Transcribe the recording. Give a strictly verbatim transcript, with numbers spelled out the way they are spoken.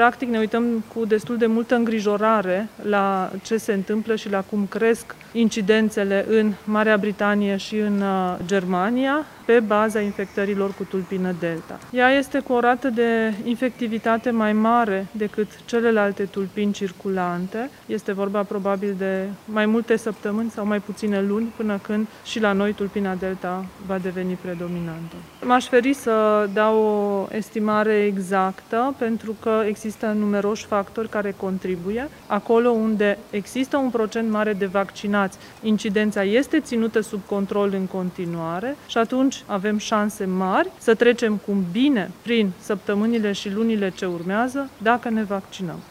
Practic ne uităm cu destul de multă îngrijorare la ce se întâmplă și la cum cresc incidențele în Marea Britanie și în Germania pe baza infectărilor cu tulpină delta. Ea este cu o rată de infectivitate mai mare decât celelalte tulpini circulante. Este vorba probabil de mai multe săptămâni sau mai puține luni până când și la noi tulpina delta va deveni predominantă. M-aș feri să dau o estimare exactă pentru că există numeroși factori care contribuie. Acolo unde există un procent mare de vaccinați, incidența este ținută sub control în continuare și atunci avem șanse mari să trecem cu bine prin săptămânile și lunile ce urmează dacă ne vaccinăm.